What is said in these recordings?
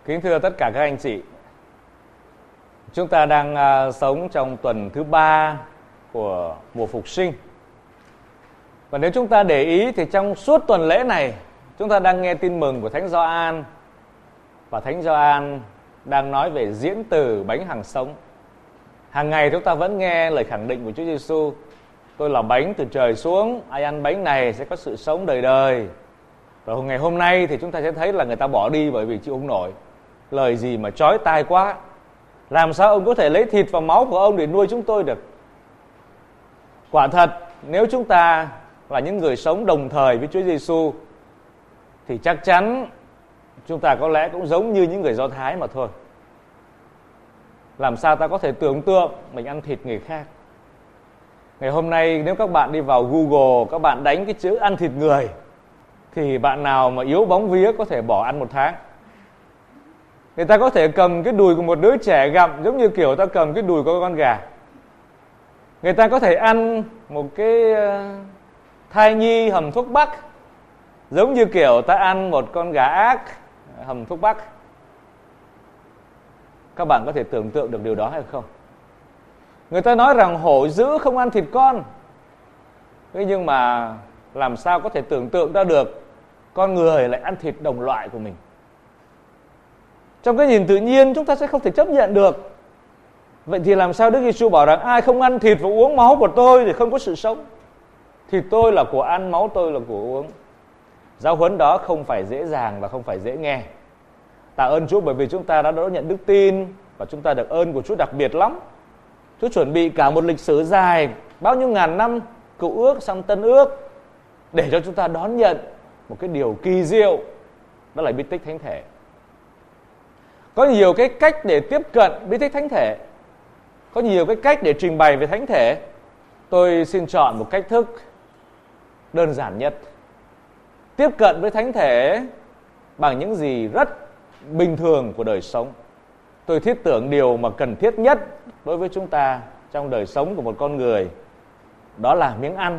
Kính thưa tất cả các anh chị, chúng ta đang sống trong tuần thứ 3 của mùa phục sinh. Và nếu chúng ta để ý thì trong suốt tuần lễ này, chúng ta đang nghe tin mừng của Thánh Gioan. Và Thánh Gioan đang nói về diễn từ bánh hằng sống. Hàng ngày chúng ta vẫn nghe lời khẳng định của Chúa Giêsu: tôi là bánh từ trời xuống, ai ăn bánh này sẽ có sự sống đời đời. Rồi ngày hôm nay thì chúng ta sẽ thấy là người ta bỏ đi bởi vì chịu không nổi. Lời gì mà chói tai quá. Làm sao ông có thể lấy thịt và máu của ông để nuôi chúng tôi được? Quả thật, nếu chúng ta là những người sống đồng thời với Chúa Giêsu thì chắc chắn chúng ta có lẽ cũng giống như những người Do Thái mà thôi. Làm sao ta có thể tưởng tượng mình ăn thịt người khác? Ngày hôm nay nếu các bạn đi vào Google, các bạn đánh cái chữ ăn thịt người, thì bạn nào mà yếu bóng vía có thể bỏ ăn 1 tháng. Người ta có thể cầm cái đùi của một đứa trẻ gặm giống như kiểu ta cầm cái đùi của con gà. Người ta có thể ăn một cái thai nhi hầm thuốc bắc giống như kiểu ta ăn một con gà ác hầm thuốc bắc. Các bạn có thể tưởng tượng được điều đó hay không? Người ta nói rằng hổ dữ không ăn thịt con. Thế nhưng mà làm sao có thể tưởng tượng ra được con người lại ăn thịt đồng loại của mình? Trong cái nhìn tự nhiên chúng ta sẽ không thể chấp nhận được. Vậy thì làm sao Đức Giêsu bảo rằng ai không ăn thịt và uống máu của tôi thì không có sự sống? Thịt tôi là của ăn, máu tôi là của uống. Giáo huấn đó không phải dễ dàng và không phải dễ nghe. Tạ ơn Chúa bởi vì chúng ta đã đón nhận đức tin và chúng ta được ơn của Chúa đặc biệt lắm. Chúa chuẩn bị cả một lịch sử dài, bao nhiêu ngàn năm Cựu ước sang Tân ước để cho chúng ta đón nhận một cái điều kỳ diệu, đó là bí tích Thánh Thể. Có nhiều cái cách để tiếp cận bí tích Thánh Thể, có nhiều cái cách để trình bày về Thánh Thể. Tôi xin chọn một cách thức đơn giản nhất. Tiếp cận với Thánh Thể bằng những gì rất bình thường của đời sống. Tôi thiết tưởng điều mà cần thiết nhất đối với chúng ta trong đời sống của một con người, đó là miếng ăn.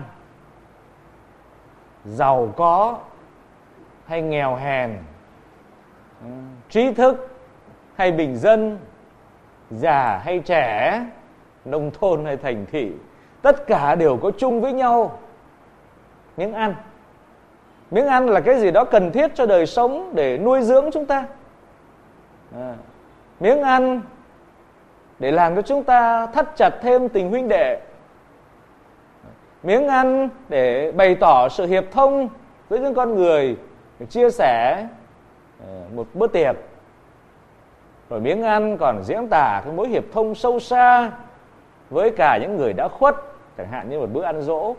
Giàu có hay nghèo hèn, trí thức hay bình dân, già hay trẻ, nông thôn hay thành thị, tất cả đều có chung với nhau miếng ăn. Miếng ăn là cái gì đó cần thiết cho đời sống để nuôi dưỡng chúng ta. Miếng ăn để làm cho chúng ta thắt chặt thêm tình huynh đệ. Miếng ăn để bày tỏ sự hiệp thông với những con người, để chia sẻ một bữa tiệc. Rồi miếng ăn còn diễn tả cái mối hiệp thông sâu xa với cả những người đã khuất, chẳng hạn như một bữa ăn giỗ.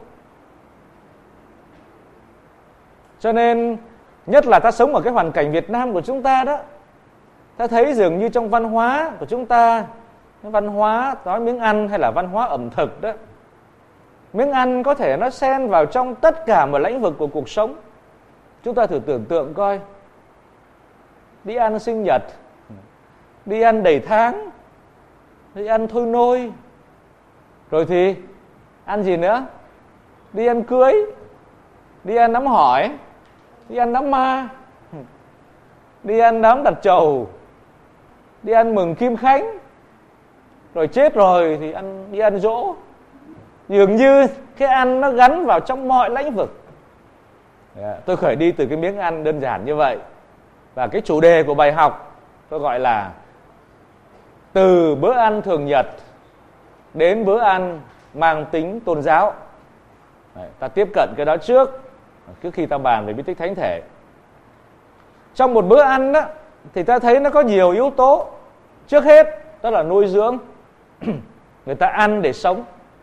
Cho nên nhất là ta sống ở cái hoàn cảnh Việt Nam của chúng ta đó, ta thấy dường như trong văn hóa của chúng ta, cái văn hóa nói miếng ăn hay là văn hóa ẩm thực đó, miếng ăn có thể nó xen vào trong tất cả một lĩnh vực của cuộc sống. Chúng ta thử tưởng tượng coi, đi ăn sinh nhật, đi ăn đầy tháng, đi ăn thôi nôi, rồi thì ăn gì nữa? Đi ăn cưới, đi ăn đám hỏi, đi ăn đám ma, đi ăn đám đặt trầu, đi ăn mừng Kim Khánh, rồi chết rồi thì đi ăn giỗ. Dường như cái ăn nó gắn vào trong mọi lĩnh vực. Tôi khởi đi từ cái miếng ăn đơn giản như vậy. Và cái chủ đề của bài học tôi gọi là từ bữa ăn thường nhật đến bữa ăn mang tính tôn giáo. Ta tiếp cận cái đó trước khi ta bàn về bí tích Thánh Thể. Trong một bữa ăn đó thì ta thấy nó có nhiều yếu tố. Trước hết đó là nuôi dưỡng. Người ta ăn để sống.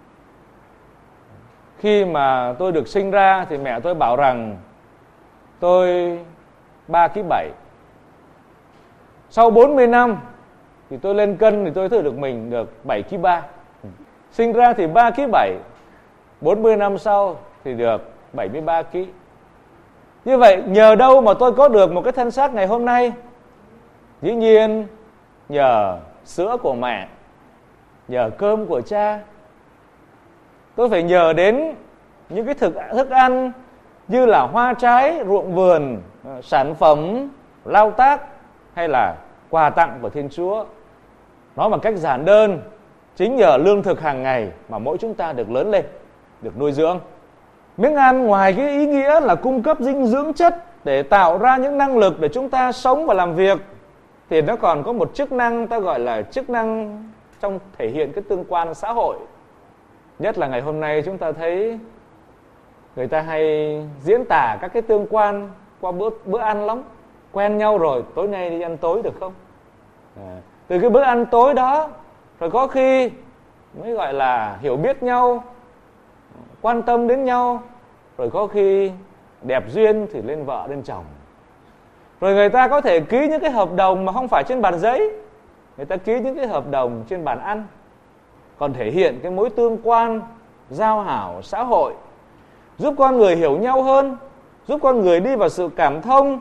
Khi mà tôi được sinh ra thì mẹ tôi bảo rằng tôi 3,7 kg. Sau 40 năm thì tôi lên cân thì tôi thử được mình được 7,3 kg. Sinh ra thì 3,7 kg, 40 năm sau thì được 73 kg. Như vậy nhờ đâu mà tôi có được một cái thân xác ngày hôm nay? Dĩ nhiên nhờ sữa của mẹ, nhờ cơm của cha. Tôi phải nhờ đến những cái thức ăn như là hoa trái, ruộng vườn, sản phẩm lao tác hay là quà tặng của Thiên Chúa. Nói một cách giản đơn, chính nhờ lương thực hàng ngày mà mỗi chúng ta được lớn lên, được nuôi dưỡng. Miếng ăn ngoài cái ý nghĩa là cung cấp dinh dưỡng chất để tạo ra những năng lực để chúng ta sống và làm việc, thì nó còn có một chức năng ta gọi là chức năng trong thể hiện cái tương quan xã hội. Nhất là ngày hôm nay chúng ta thấy người ta hay diễn tả các cái tương quan qua bữa ăn lắm. Quen nhau rồi, tối nay đi ăn tối được không? Từ cái bữa ăn tối đó, rồi có khi mới gọi là hiểu biết nhau, quan tâm đến nhau, rồi có khi đẹp duyên thì lên vợ lên chồng. Rồi người ta có thể ký những cái hợp đồng mà không phải trên bàn giấy, người ta ký những cái hợp đồng trên bàn ăn, còn thể hiện cái mối tương quan giao hảo xã hội, giúp con người hiểu nhau hơn, giúp con người đi vào sự cảm thông.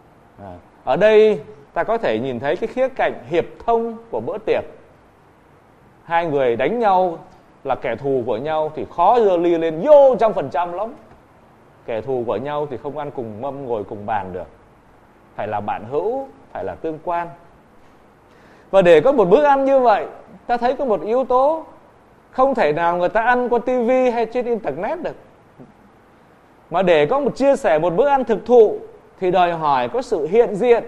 Ở đây ta có thể nhìn thấy cái khía cạnh hiệp thông của bữa tiệc. Hai người đánh nhau là kẻ thù của nhau thì khó giơ ly lên vô 100% lắm. Kẻ thù của nhau thì không ăn cùng mâm ngồi cùng bàn được. Phải là bạn hữu, phải là tương quan. Và để có một bữa ăn như vậy, ta thấy có một yếu tố không thể nào người ta ăn qua tivi hay trên internet được. Mà để có một chia sẻ một bữa ăn thực thụ thì đòi hỏi có sự hiện diện.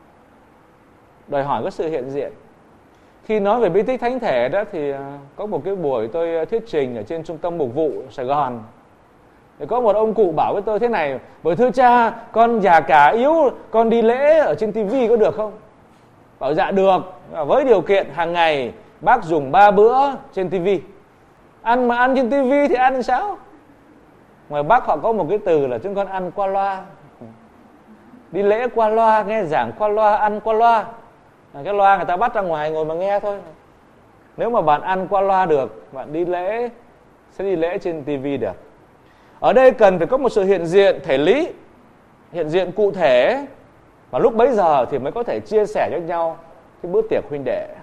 Đòi hỏi có sự hiện diện. Khi nói về bí tích thánh thể đó thì có một cái buổi tôi thuyết trình ở trên trung tâm mục vụ Sài Gòn. Thì có một ông cụ bảo với tôi thế này: "Bởi thưa cha, con già cả yếu, con đi lễ ở trên tivi có được không?" Bảo dạ được, với điều kiện hàng ngày bác dùng 3 bữa trên tivi. Ăn mà ăn trên tivi thì ăn sao? Ngoài Bắc họ có một cái từ là chúng con ăn qua loa. Đi lễ qua loa, nghe giảng qua loa, ăn qua loa. Cái loa người ta bắt ra ngoài ngồi mà nghe thôi. Nếu mà bạn ăn qua loa được, bạn đi lễ sẽ đi lễ trên tivi được. Ở đây cần phải có một sự hiện diện thể lý, hiện diện cụ thể, và lúc bấy giờ thì mới có thể chia sẻ cho nhau cái bữa tiệc huynh đệ.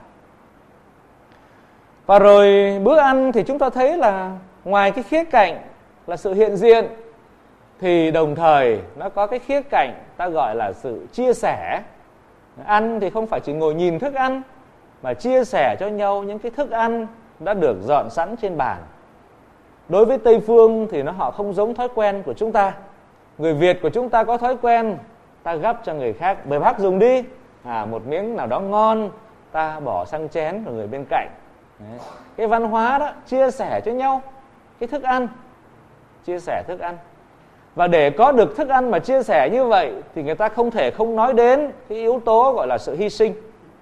Và rồi bữa ăn thì chúng ta thấy là ngoài cái khía cạnh là sự hiện diện thì đồng thời nó có cái khía cạnh ta gọi là sự chia sẻ. Ăn thì không phải chỉ ngồi nhìn thức ăn, mà chia sẻ cho nhau những cái thức ăn đã được dọn sẵn trên bàn. Đối với Tây Phương thì họ không giống thói quen của chúng ta. Người Việt của chúng ta có thói quen ta gắp cho người khác: "Mời bác dùng đi." Một miếng nào đó ngon ta bỏ sang chén của người bên cạnh. Đấy. Cái văn hóa đó chia sẻ cho nhau cái thức ăn, chia sẻ thức ăn. Và để có được thức ăn mà chia sẻ như vậy thì người ta không thể không nói đến cái yếu tố gọi là sự hy sinh.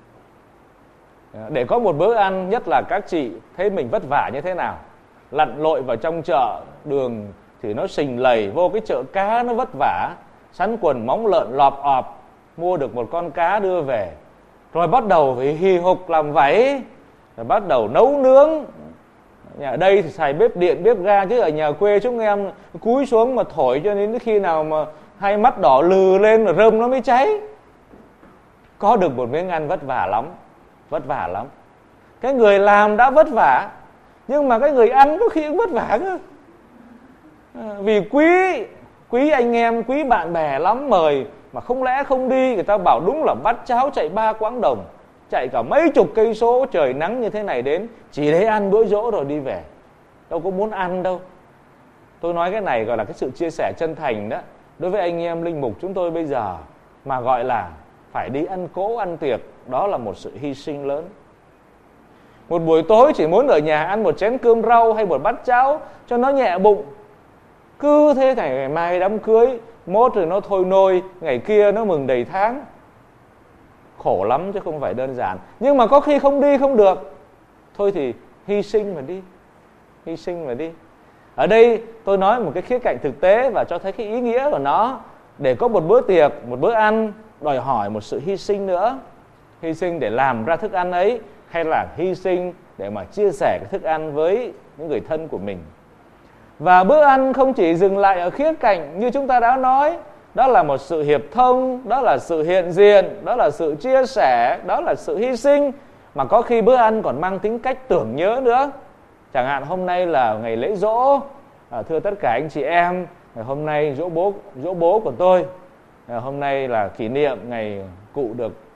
Để có một bữa ăn, nhất là các chị thấy mình vất vả như thế nào, lặn lội vào trong chợ đường thì nó sình lầy, vô cái chợ cá nó vất vả, sắn quần móng lợn lọp ọp, mua được một con cá đưa về, rồi bắt đầu phải hì hục làm váy, rồi bắt đầu nấu nướng. Ở đây thì xài bếp điện, bếp ga, chứ ở nhà quê chúng em cúi xuống mà thổi cho đến khi nào mà hai mắt đỏ lừ lên rồi rơm nó mới cháy. Có được một miếng ăn vất vả lắm, vất vả lắm. Cái người làm đã vất vả, nhưng mà cái người ăn có khi cũng vất vả cơ. Vì quý anh em, quý bạn bè lắm, mời mà không lẽ không đi. Người ta bảo đúng là bắt cháo chạy 3 quãng đồng, chạy cả mấy chục cây số, trời nắng như thế này đến chỉ để ăn bữa giỗ rồi đi về, đâu có muốn ăn đâu. Tôi nói cái này gọi là cái sự chia sẻ chân thành đó. Đối với anh em linh mục chúng tôi bây giờ mà gọi là phải đi ăn cỗ ăn tiệc, đó là một sự hy sinh lớn. Một buổi tối chỉ muốn ở nhà ăn một chén cơm rau hay một bát cháo cho nó nhẹ bụng, cứ thế này ngày mai đám cưới, mốt rồi nó thôi nôi, ngày kia nó mừng đầy tháng. Khổ lắm chứ không phải đơn giản. Nhưng mà có khi không đi không được, thôi thì hy sinh mà đi, hy sinh mà đi. Ở đây tôi nói một cái khía cạnh thực tế và cho thấy cái ý nghĩa của nó. Để có một bữa tiệc, một bữa ăn đòi hỏi một sự hy sinh nữa. Hy sinh để làm ra thức ăn ấy, hay là hy sinh để mà chia sẻ cái thức ăn với những người thân của mình. Và bữa ăn không chỉ dừng lại ở khía cạnh như chúng ta đã nói, đó là một sự hiệp thông, đó là sự hiện diện, đó là sự chia sẻ, đó là sự hy sinh. Mà có khi bữa ăn còn mang tính cách tưởng nhớ nữa. Chẳng hạn hôm nay là ngày lễ giỗ, thưa tất cả anh chị em, ngày hôm nay giỗ bố của tôi, hôm nay là kỷ niệm ngày cụ được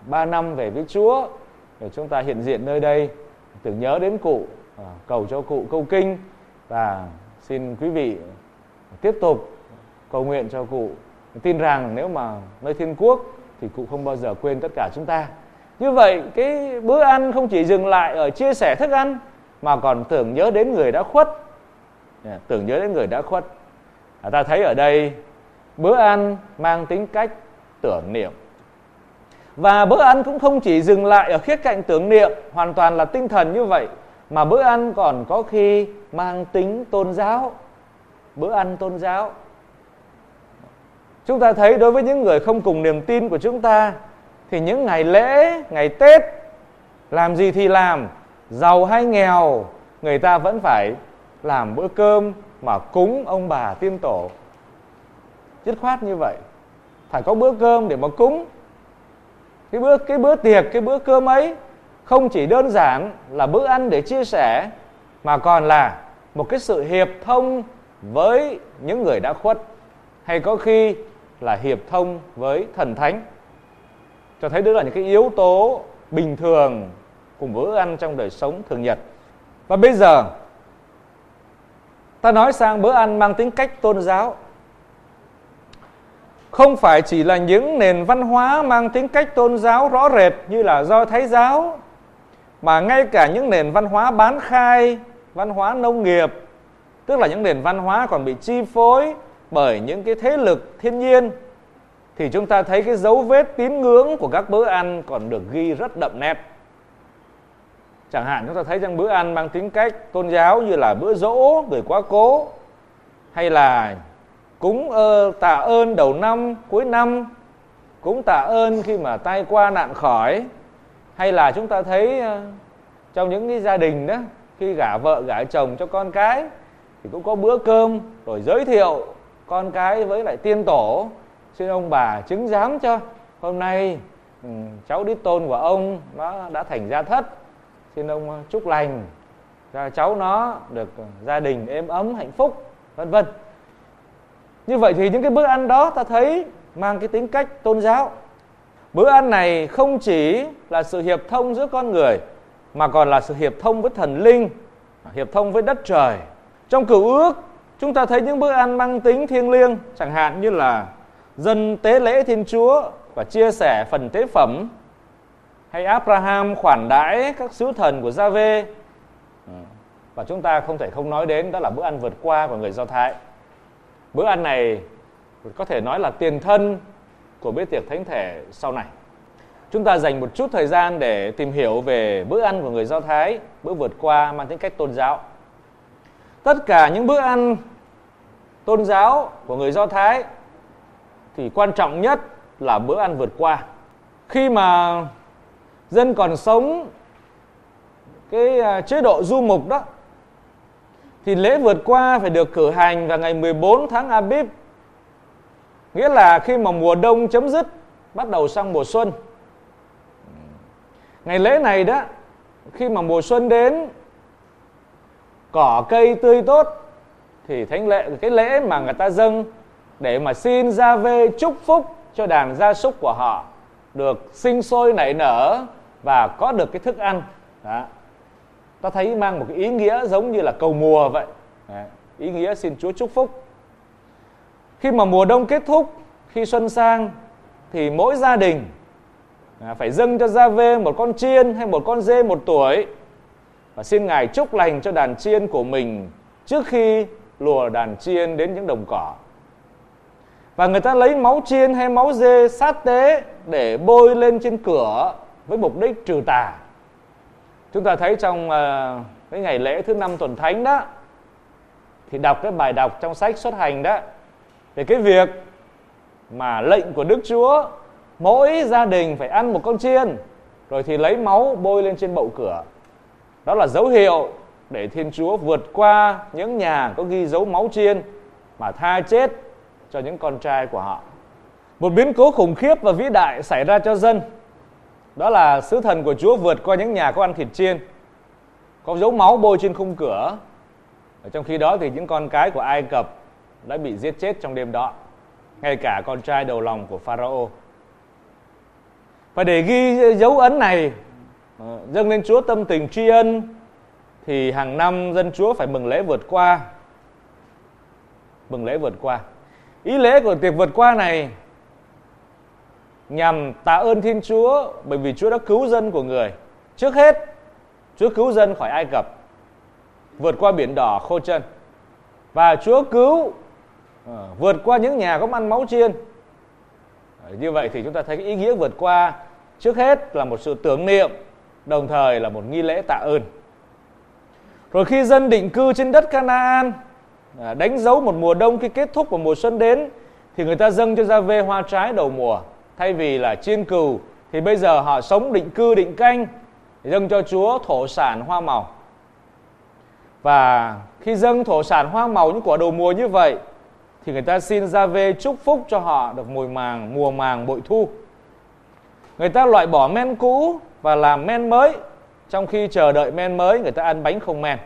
3 năm về với Chúa, để chúng ta hiện diện nơi đây tưởng nhớ đến cụ, cầu cho cụ câu kinh, và xin quý vị tiếp tục cầu nguyện cho cụ. Tin rằng nếu mà nơi thiên quốc thì cụ không bao giờ quên tất cả chúng ta. Như vậy cái bữa ăn không chỉ dừng lại ở chia sẻ thức ăn, mà còn tưởng nhớ đến người đã khuất. Tưởng nhớ đến người đã khuất. Ta thấy ở đây bữa ăn mang tính cách tưởng niệm. Và bữa ăn cũng không chỉ dừng lại ở khía cạnh tưởng niệm hoàn toàn là tinh thần như vậy, mà bữa ăn còn có khi mang tính tôn giáo. Bữa ăn tôn giáo. Chúng ta thấy đối với những người không cùng niềm tin của chúng ta, thì những ngày lễ, ngày Tết, làm gì thì làm, giàu hay nghèo, người ta vẫn phải làm bữa cơm mà cúng ông bà tiên tổ. Dứt khoát như vậy, phải có bữa cơm để mà cúng. Cái bữa tiệc, cái bữa cơm ấy không chỉ đơn giản là bữa ăn để chia sẻ, mà còn là một cái sự hiệp thông với những người đã khuất, hay có khi là hiệp thông với thần thánh. Cho thấy đó là những cái yếu tố bình thường cùng bữa ăn trong đời sống thường nhật. Và bây giờ ta nói sang bữa ăn mang tính cách tôn giáo. Không phải chỉ là những nền văn hóa mang tính cách tôn giáo rõ rệt như là Do Thái giáo, mà ngay cả những nền văn hóa bán khai, văn hóa nông nghiệp, tức là những nền văn hóa còn bị chi phối bởi những cái thế lực thiên nhiên, thì chúng ta thấy cái dấu vết tín ngưỡng của các bữa ăn còn được ghi rất đậm nét. Chẳng hạn chúng ta thấy trong bữa ăn mang tính cách tôn giáo như là bữa giỗ người quá cố, hay là cúng tạ ơn đầu năm, cuối năm, cúng tạ ơn khi mà tai qua nạn khỏi, hay là chúng ta thấy trong những cái gia đình đó, khi gả vợ gả chồng cho con cái thì cũng có bữa cơm rồi giới thiệu con cái với lại tiên tổ, xin ông bà chứng giám cho hôm nay cháu đích tôn của ông nó đã thành gia thất, xin ông chúc lành cho cháu nó được gia đình êm ấm hạnh phúc, vân vân. Như vậy thì những cái bữa ăn đó ta thấy mang cái tính cách tôn giáo. Bữa ăn này không chỉ là sự hiệp thông giữa con người, mà còn là sự hiệp thông với thần linh, hiệp thông với đất trời. Trong Cựu Ước, chúng ta thấy những bữa ăn mang tính thiêng liêng, chẳng hạn như là dân tế lễ Thiên Chúa và chia sẻ phần tế phẩm, hay Abraham khoản đãi các sứ thần của Gia-vê. Và chúng ta không thể không nói đến đó là bữa ăn vượt qua của người Do Thái. Bữa ăn này có thể nói là tiền thân của bữa tiệc thánh thể sau này. Chúng ta dành một chút thời gian để tìm hiểu về bữa ăn của người Do Thái, bữa vượt qua mang tính cách tôn giáo. Tất cả những bữa ăn tôn giáo của người Do Thái thì quan trọng nhất là bữa ăn vượt qua. Khi mà dân còn sống cái chế độ du mục đó, thì lễ vượt qua phải được cử hành vào ngày 14 tháng Abib, nghĩa là khi mà mùa đông chấm dứt, bắt đầu sang mùa xuân. Ngày lễ này đó, khi mà mùa xuân đến, cỏ cây tươi tốt, thì cái lễ mà người ta dâng để mà xin Gia-vê chúc phúc cho đàn gia súc của họ được sinh sôi nảy nở và có được cái thức ăn. Đó. Ta thấy mang một cái ý nghĩa giống như là cầu mùa vậy. Đấy. Ý nghĩa xin Chúa chúc phúc. Khi mà mùa đông kết thúc, khi xuân sang, thì mỗi gia đình phải dâng cho Gia-vê một con chiên hay một con dê 1 tuổi, và xin Ngài chúc lành cho đàn chiên của mình trước khi lùa đàn chiên đến những đồng cỏ. Và người ta lấy máu chiên hay máu dê sát tế để bôi lên trên cửa với mục đích trừ tà. Chúng ta thấy trong cái ngày lễ thứ 5 tuần thánh đó, thì đọc cái bài đọc trong sách Xuất Hành đó, về cái việc mà lệnh của Đức Chúa mỗi gia đình phải ăn một con chiên, rồi thì lấy máu bôi lên trên bậu cửa. Đó là dấu hiệu để Thiên Chúa vượt qua những nhà có ghi dấu máu chiên mà tha chết cho những con trai của họ. Một biến cố khủng khiếp và vĩ đại xảy ra cho dân, đó là sứ thần của Chúa vượt qua những nhà có ăn thịt chiên, có dấu máu bôi trên khung cửa. Ở trong khi đó thì những con cái của Ai Cập đã bị giết chết trong đêm đó, ngay cả con trai đầu lòng của Pharaoh. Và để ghi dấu ấn này, dâng lên Chúa tâm tình tri ân, thì hàng năm dân Chúa phải mừng lễ vượt qua. Mừng lễ vượt qua. Ý lễ của tiệc vượt qua này nhằm tạ ơn Thiên Chúa, bởi vì Chúa đã cứu dân của người. Trước hết, Chúa cứu dân khỏi Ai Cập, vượt qua biển đỏ khô chân. Và Chúa cứu vượt qua những nhà có ăn máu chiên. Như vậy thì chúng ta thấy cái ý nghĩa vượt qua trước hết là một sự tưởng niệm, đồng thời là một nghi lễ tạ ơn. Rồi khi dân định cư trên đất Canaan, đánh dấu một mùa đông khi kết thúc và mùa xuân đến, thì người ta dâng cho Gia-vê hoa trái đầu mùa. Thay vì là chiên cừu thì bây giờ họ sống định cư định canh, dâng cho Chúa thổ sản hoa màu. Và khi dâng thổ sản hoa màu những quả đầu mùa như vậy, thì người ta xin Gia-vê chúc phúc cho họ được mùa màng bội thu. Người ta loại bỏ men cũ và làm men mới. Trong khi chờ đợi men mới, người ta ăn bánh không men.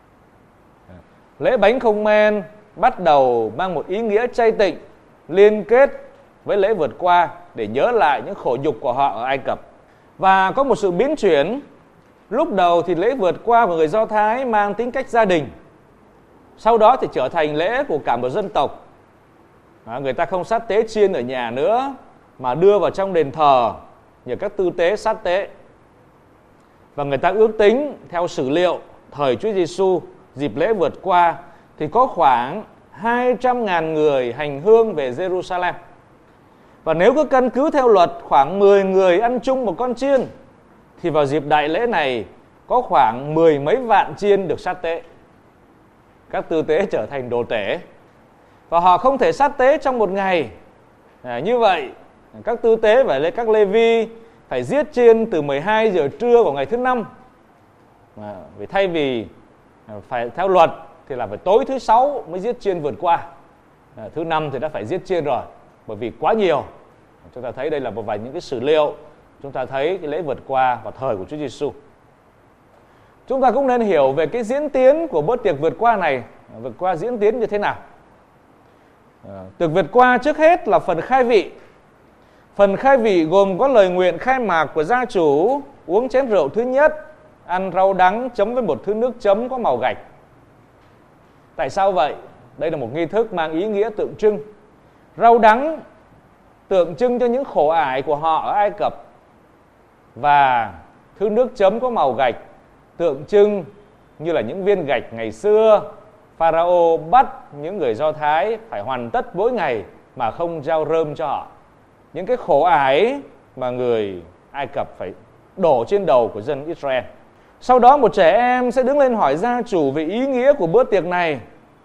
Lễ bánh không men bắt đầu mang một ý nghĩa chay tịnh, liên kết với lễ vượt qua để nhớ lại những khổ nhục của họ ở Ai Cập. Và có một sự biến chuyển. Lúc đầu thì lễ vượt qua của người Do Thái mang tính cách gia đình. Sau đó thì trở thành lễ của cả một dân tộc. Người ta không sát tế chiên ở nhà nữa, mà đưa vào trong đền thờ nhờ các tư tế sát tế. Và người ta ước tính theo sử liệu thời Chúa Giêsu, dịp lễ vượt qua thì có khoảng 200.000 người hành hương về Jerusalem. Và nếu cứ căn cứ theo luật khoảng 10 người ăn chung một con chiên, thì vào dịp đại lễ này có khoảng 10 mấy vạn chiên được sát tế. Các tư tế trở thành đồ tể, và họ không thể sát tế trong một ngày. Như vậy, các tư tế và các Lê Vi phải giết chiên từ 12 giờ trưa của ngày thứ 5. Vì thay vì phải theo luật thì là phải tối thứ 6 mới giết chiên vượt qua. Thứ 5 thì đã phải giết chiên rồi, bởi vì quá nhiều. Chúng ta thấy đây là một vài những cái sử liệu. Chúng ta thấy cái lễ vượt qua vào thời của Chúa Giêsu. Chúng ta cũng nên hiểu về cái diễn tiến của bữa tiệc vượt qua này. Vượt qua diễn tiến như thế nào? Tiệc vượt qua trước hết là phần khai vị. Phần khai vị gồm có lời nguyện khai mạc của gia chủ, uống chén rượu thứ nhất, ăn rau đắng chấm với một thứ nước chấm có màu gạch. Tại sao vậy? Đây là một nghi thức mang ý nghĩa tượng trưng. Rau đắng tượng trưng cho những khổ ải của họ ở Ai Cập, và thứ nước chấm có màu gạch tượng trưng như là những viên gạch ngày xưa Pharaoh bắt những người Do Thái phải hoàn tất mỗi ngày mà không giao rơm cho họ. Những cái khổ ải mà người Ai Cập phải đổ trên đầu của dân Israel. Sau đó một trẻ em sẽ đứng lên hỏi gia chủ về ý nghĩa của bữa tiệc này.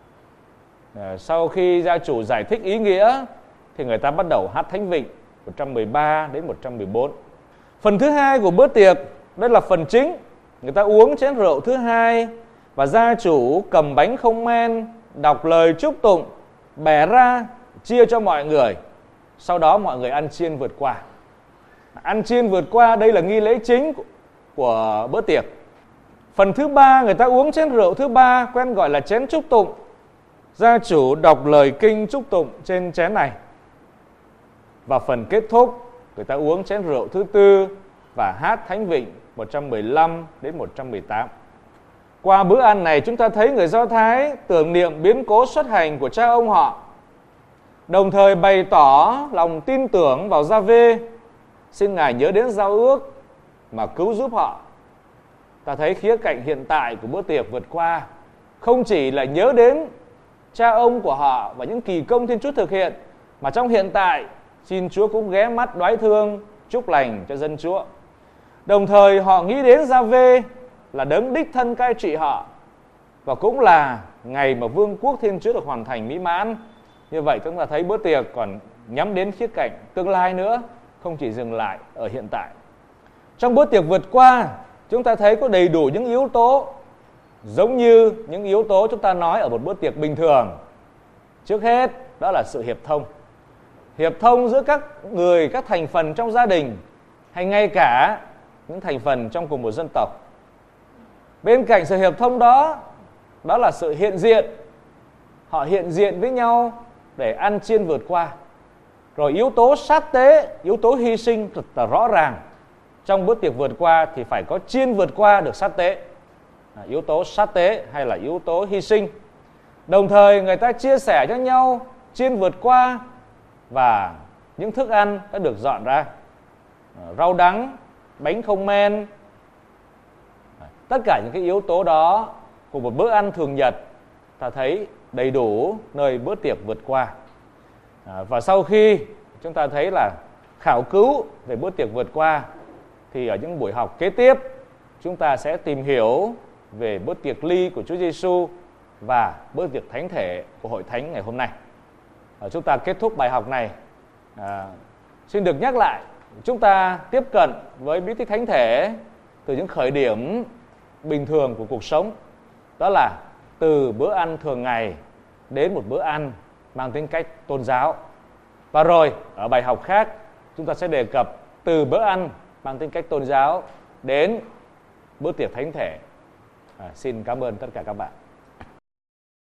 Sau khi gia chủ giải thích ý nghĩa thì người ta bắt đầu hát thánh vịnh 113 đến 114. Phần thứ hai của bữa tiệc, đây là phần chính. Người ta uống chén rượu thứ hai và gia chủ cầm bánh không men, đọc lời chúc tụng, bẻ ra chia cho mọi người. Sau đó mọi người ăn chiên vượt qua. Ăn chiên vượt qua đây là nghi lễ chính của bữa tiệc. Phần thứ ba, người ta uống chén rượu thứ ba, quen gọi là chén chúc tụng. Gia chủ đọc lời kinh chúc tụng trên chén này. Và phần kết thúc, người ta uống chén rượu thứ tư và hát thánh vịnh 115 đến 118. Qua bữa ăn này, chúng ta thấy người Do Thái tưởng niệm biến cố xuất hành của cha ông họ, đồng thời bày tỏ lòng tin tưởng vào Gia-vê, xin Ngài nhớ đến giao ước mà cứu giúp họ. Ta thấy khía cạnh hiện tại của bữa tiệc vượt qua không chỉ là nhớ đến cha ông của họ và những kỳ công Thiên Chúa thực hiện, mà trong hiện tại xin Chúa cũng ghé mắt đoái thương, chúc lành cho dân Chúa. Đồng thời họ nghĩ đến Gia-vê là đấng đích thân cai trị họ, và cũng là ngày mà vương quốc Thiên Chúa được hoàn thành mỹ mãn. Như vậy chúng ta thấy bữa tiệc còn nhắm đến khía cạnh tương lai nữa, không chỉ dừng lại ở hiện tại. Trong bữa tiệc vượt qua, chúng ta thấy có đầy đủ những yếu tố giống như những yếu tố chúng ta nói ở một bữa tiệc bình thường. Trước hết, đó là sự hiệp thông. Hiệp thông giữa các người, các thành phần trong gia đình, hay ngay cả những thành phần trong cùng một dân tộc. Bên cạnh sự hiệp thông đó, đó là sự hiện diện. Họ hiện diện với nhau để ăn chiên vượt qua. Rồi yếu tố sát tế, yếu tố hy sinh rất là rõ ràng. Trong bữa tiệc vượt qua thì phải có chiên vượt qua được sát tế. Yếu tố sát tế hay là yếu tố hy sinh. Đồng thời người ta chia sẻ cho nhau chiên vượt qua và những thức ăn đã được dọn ra. Rau đắng, bánh không men. Tất cả những cái yếu tố đó của một bữa ăn thường nhật ta thấy đầy đủ nơi bữa tiệc vượt qua. Và sau khi chúng ta thấy là khảo cứu về bữa tiệc vượt qua thì ở những buổi học kế tiếp chúng ta sẽ tìm hiểu về bữa tiệc ly của Chúa Giêsu và bữa tiệc thánh thể của Hội Thánh ngày hôm nay. Chúng ta kết thúc bài học này. Xin được nhắc lại, chúng ta tiếp cận với bí tích thánh thể từ những khởi điểm bình thường của cuộc sống. Đó là từ bữa ăn thường ngày đến một bữa ăn mang tính cách tôn giáo. Và rồi ở bài học khác chúng ta sẽ đề cập từ bữa ăn mang tính cách tôn giáo đến bữa tiệc thánh thể. Xin cảm ơn tất cả các bạn.